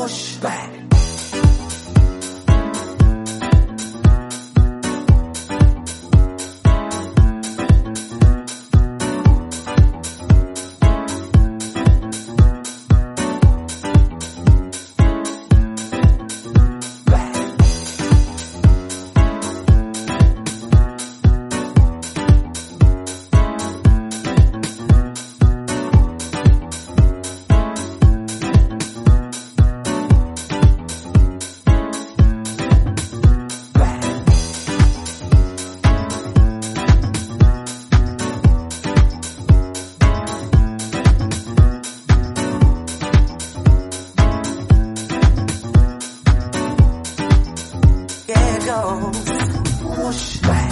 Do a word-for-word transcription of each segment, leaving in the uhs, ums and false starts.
push back. Push back.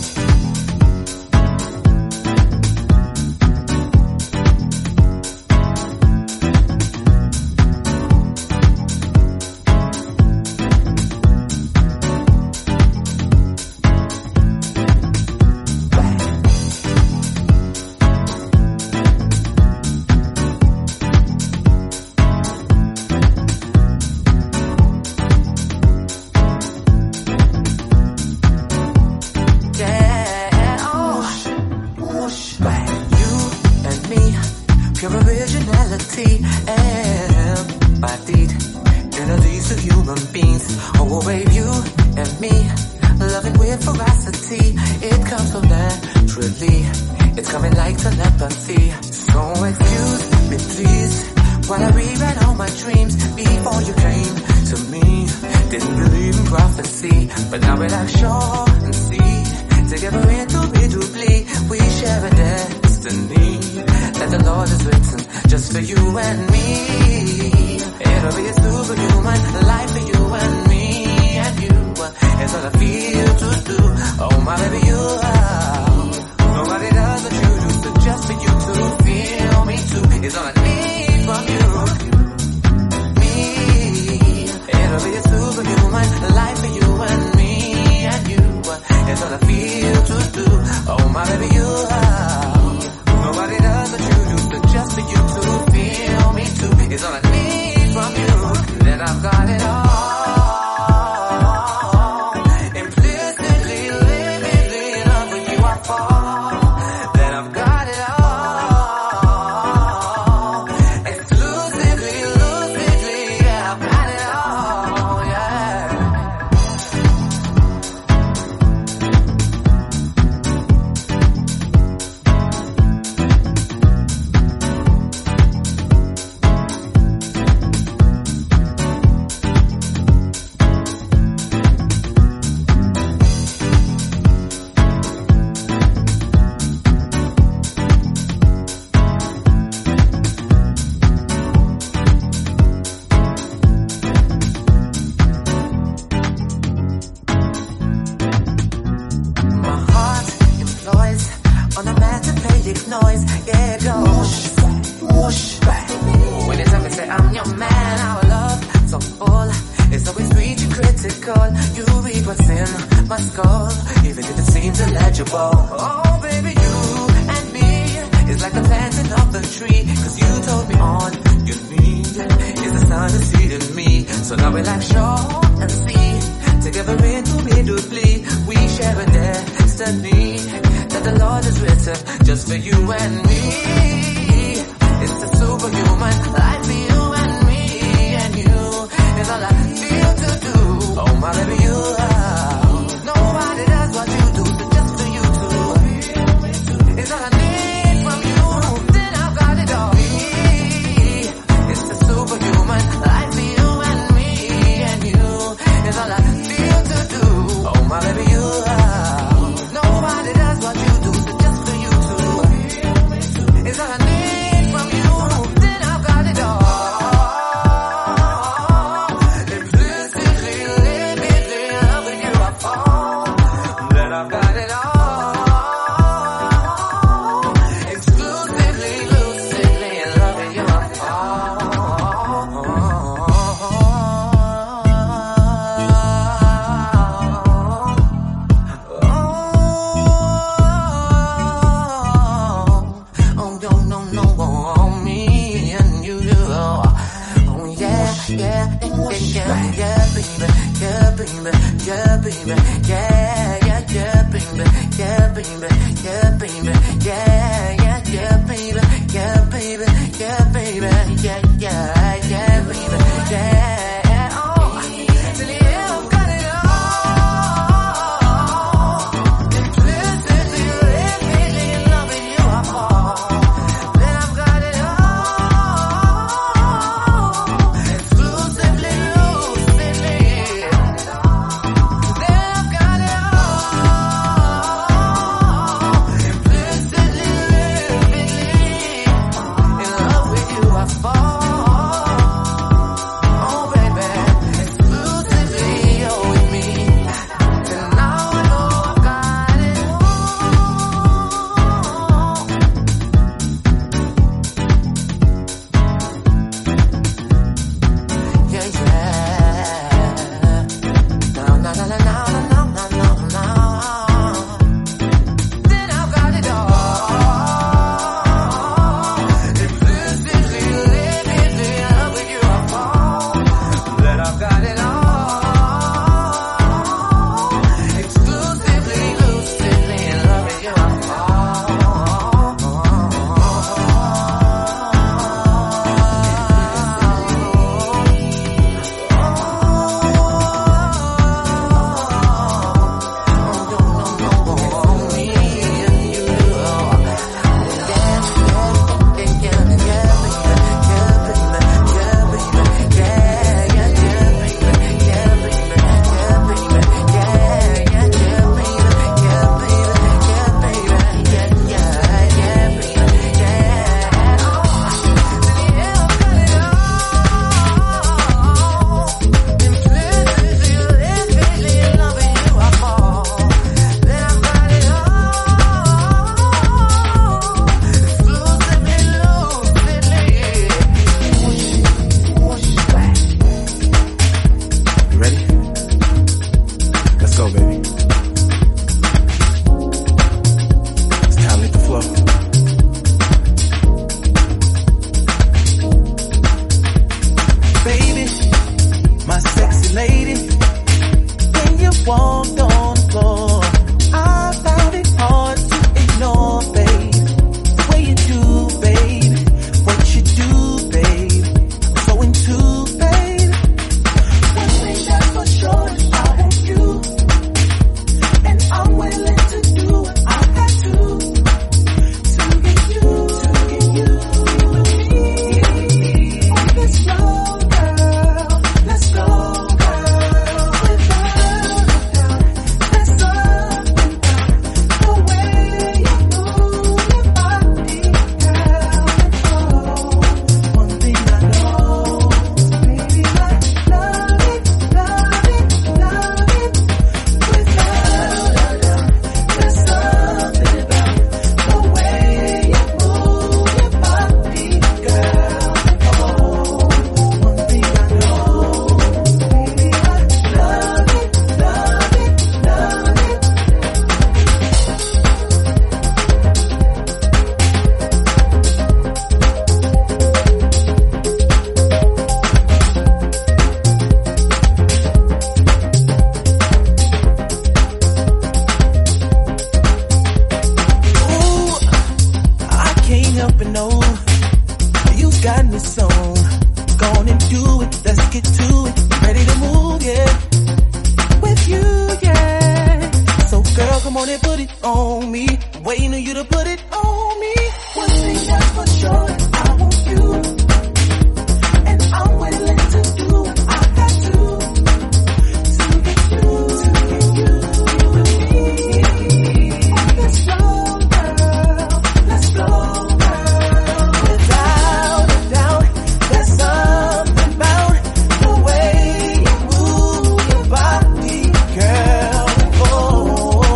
Pure originality and bodied entities of human beings. Oh babe, you and me, loving with veracity. It comes so naturally, it's coming like telepathy. So excuse me please, while I rewrite all my dreams. Before you came to me, didn't believe in prophecy, but now we're like sure and see, together indubitably, we share a destiny that the Lord has written just for you and me. It'll be a superhuman life for you and me, and you is all I feel to do. Oh my baby, you are nobody does what you do, so just for you to feel me too is all I need from you. Me, it'll be a superhuman life for you and me, and you is all I feel to do. Oh my baby, you are nobody does what you do, so just for you to feel me too is all I need from you. Then I've got it all. Implicitly, limitedly, love when you are fall. Then I've got it all. Exclusively, lucidly, yeah, I've got it all, yeah. Noise, yeah, it goes whoosh back. When it's time to say I'm your man, our love so full, it's always sweet and critical. You read what's in my skull, even if it seems illegible. Oh baby, you and me is like the planting of the tree, cause you told me all you need is the sun to seed in me. So now we're like shore and sea, together indubitably, we share a destiny that the Lord has written just for you and me. It's a superhuman life for you and me, and you is all I feel to do. Oh my baby, you are nobody does what you do, so just for you too is all I need from you. Then I've got it all. It's a superhuman life for you and me, and you is all I feel to do. Oh my baby, you are nobody does what you do, so just for you too is all I need. yeah, yeah, yeah, baby, yeah, baby, yeah, baby, yeah, yeah, yeah, baby, yeah, baby, yeah, baby, yeah, yeah, yeah, baby, yeah, baby, yeah, baby, yeah, yeah, yeah, baby, yeah, oh, till the end I've got it all, implicitly, really loving you, I fall, then I've got it all.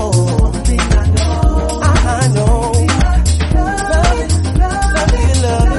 Love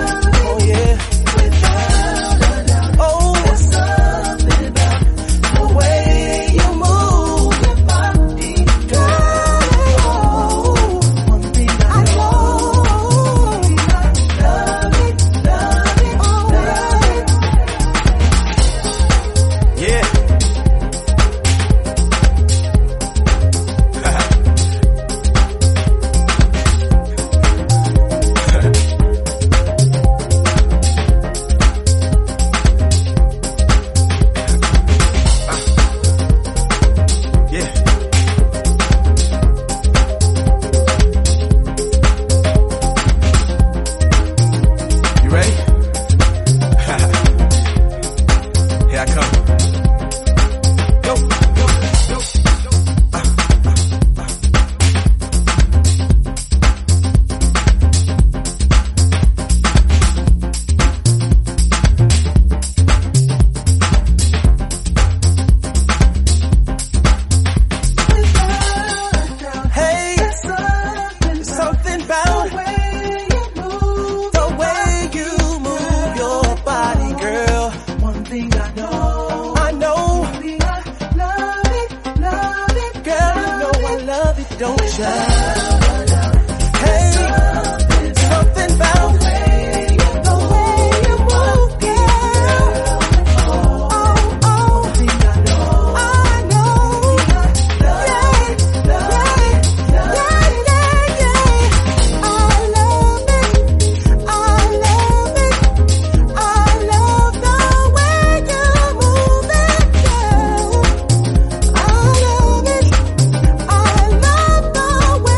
thing I know, I know, baby, I love it, love it, girl, you know I love it, don't you? I love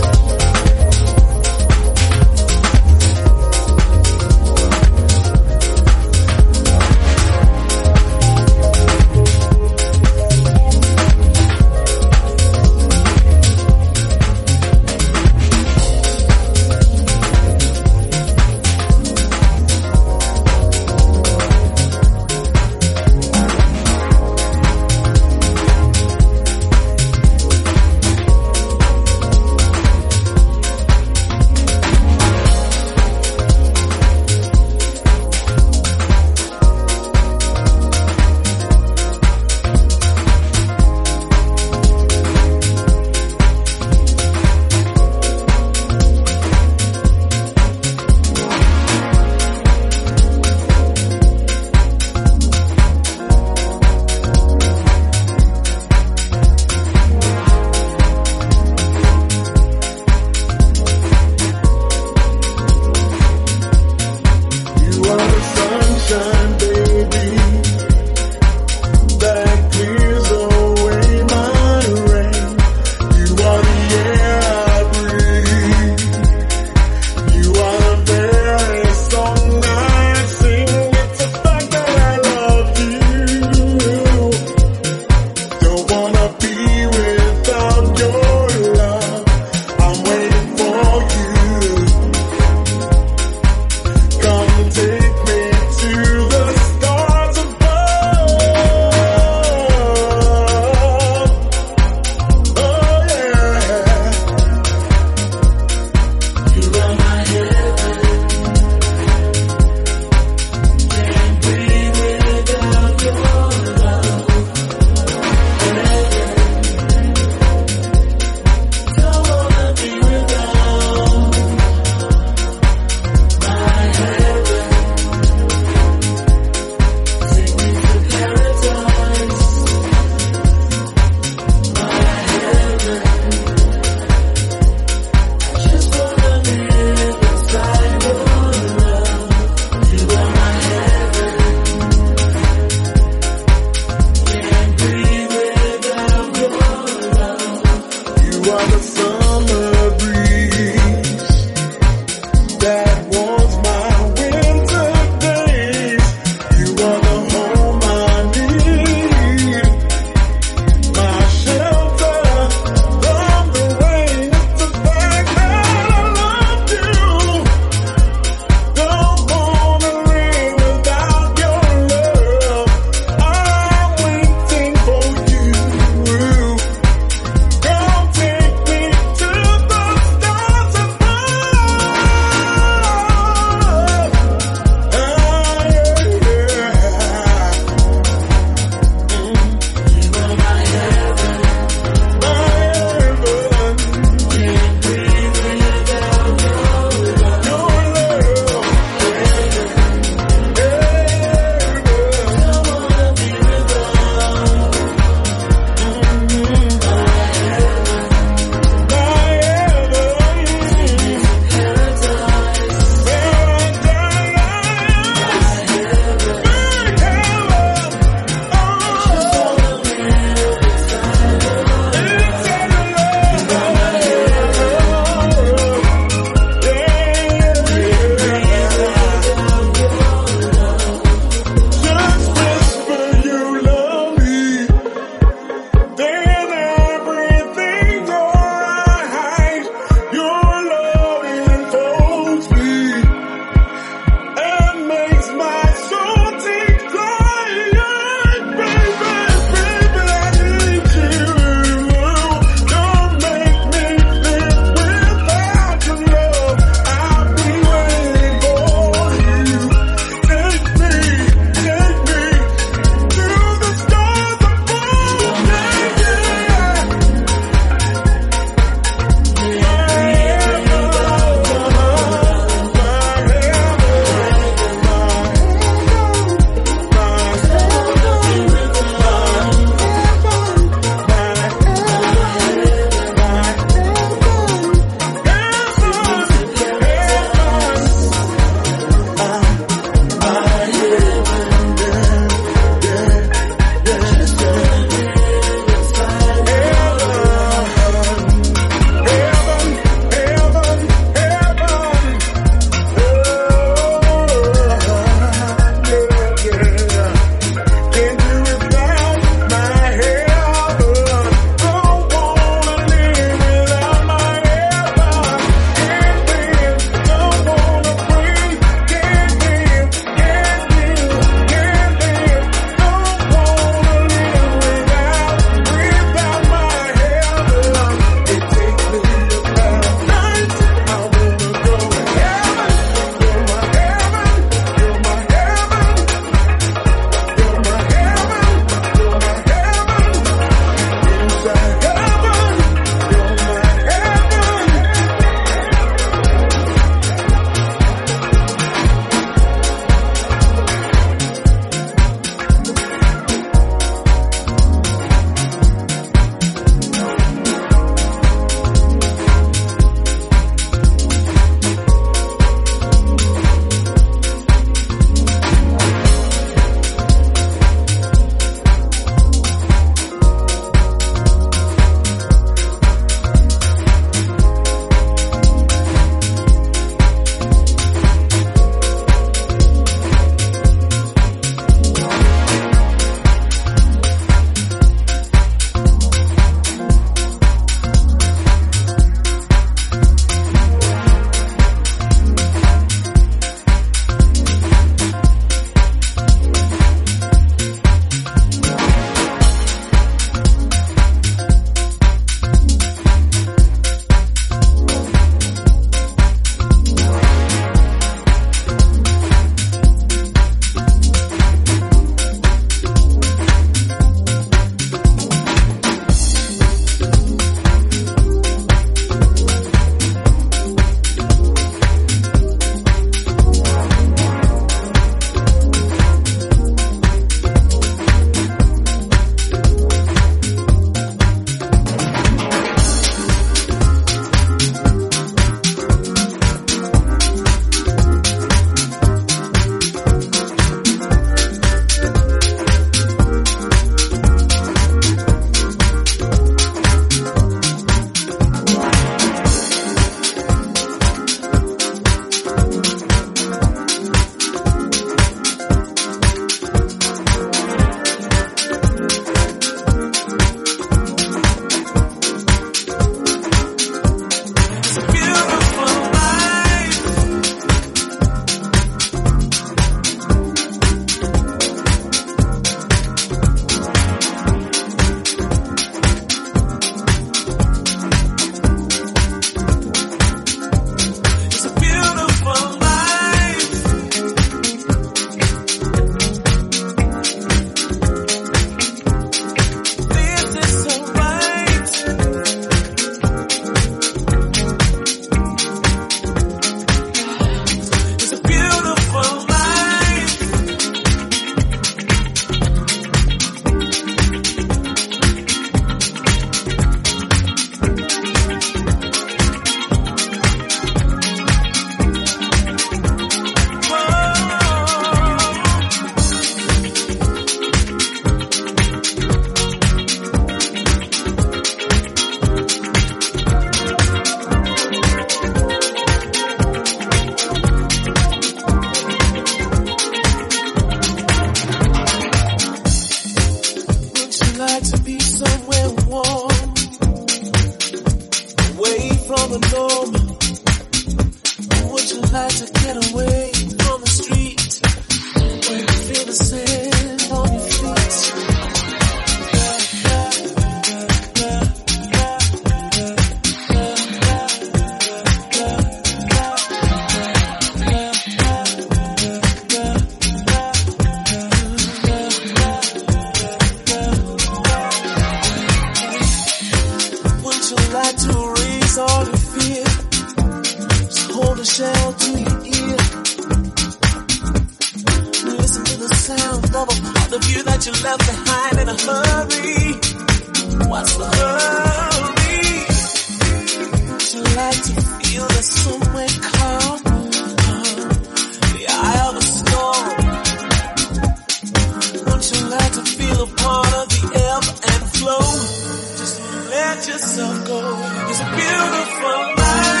discover all the view that you left behind in a hurry. What's the hurry? Would you like to feel the somewhere calm? The eye of a storm. Wouldn't you like to feel a part of the ebb and flow? Just let yourself go. It's a beautiful life.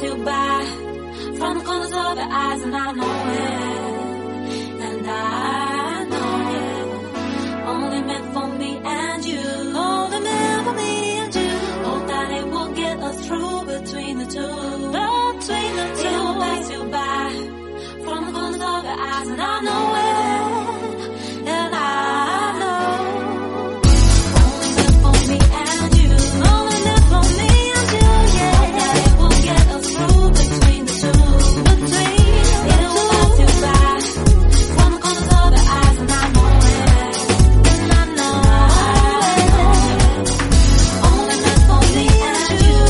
pass you by from the corners of your eyes, and I know it, and I know it, only meant for me and you, only meant for me and you. Hope that it will get us through between the two, between the two. It will pass you by from the corners of your eyes, and I know it, and I know. Only meant for me and you, only meant for me and you. Yeah, hope that it will get us through between the two, between. It will pass you by from the corners of your eyes, and I know it, and I know it. Only meant for me and you.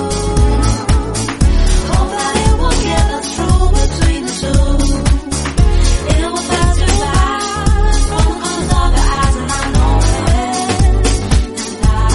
Hope that it will get us through between the two. It will pass you by from the corners of your eyes, and I know it, and I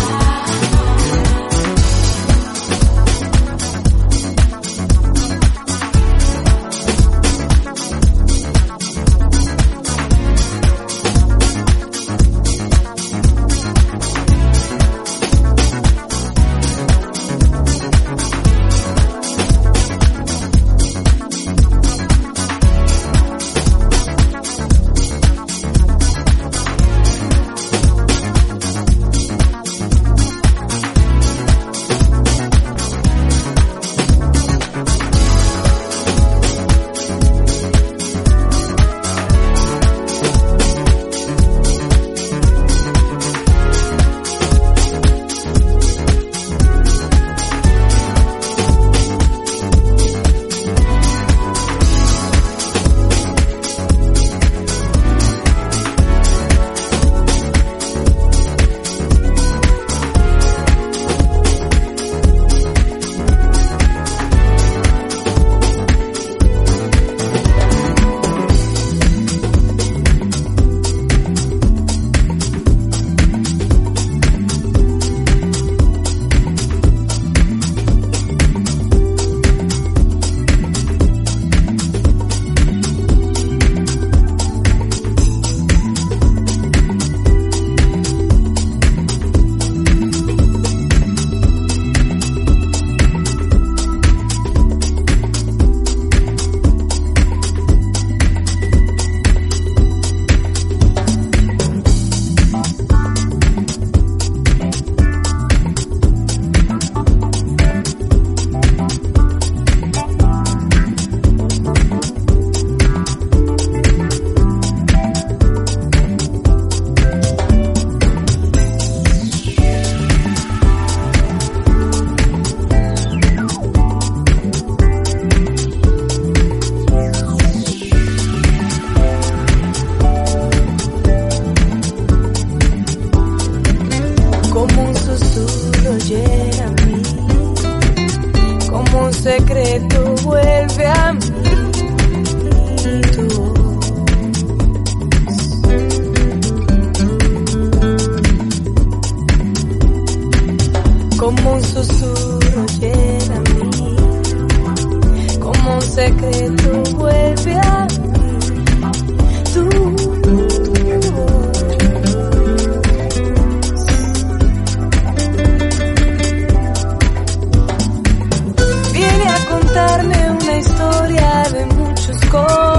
como un susurro llega a mí, como un secreto vuelve a mí tu voz. Como un susurro llega a mí, como un secreto vuelve a mí tu voz. Una historia de muchos colores.